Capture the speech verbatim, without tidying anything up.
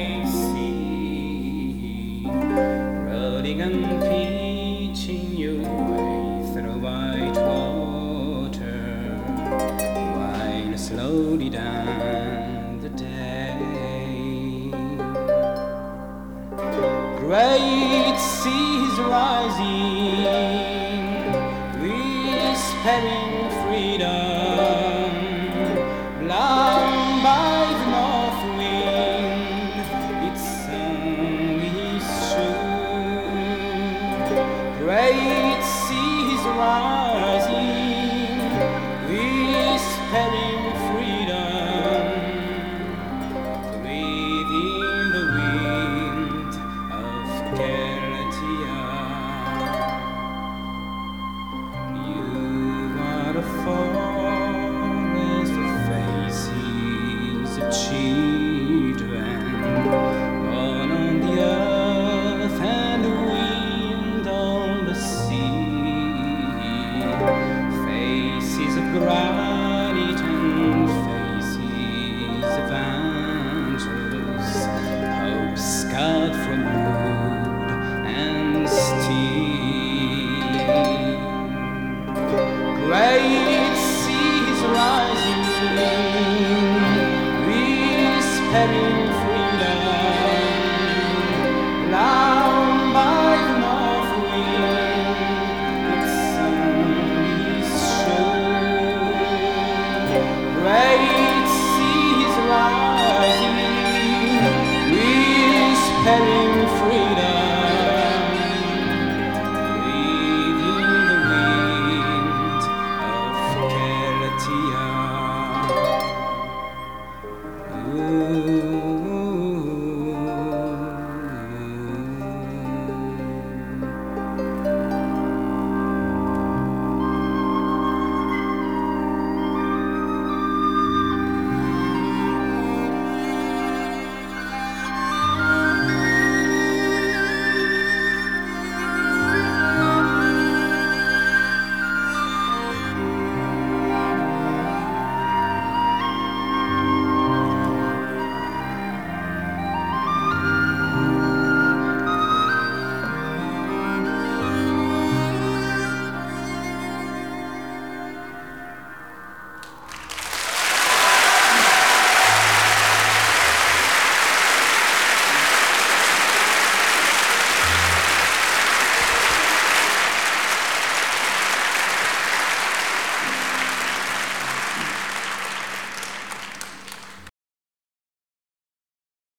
great sea, rolling and pitching your way through white water, wind slowly down the day. Great seas rising, whispering freedom, blown by the north wind, its song is true. Great seas rising, whispering freedom, within the wind of Galatea. You are a forest of faces of children, born on the earth and the wind on the sea. Faces of granite and faces of angels, hope scarred from wood and steel. Great seas rising, whispering freedom,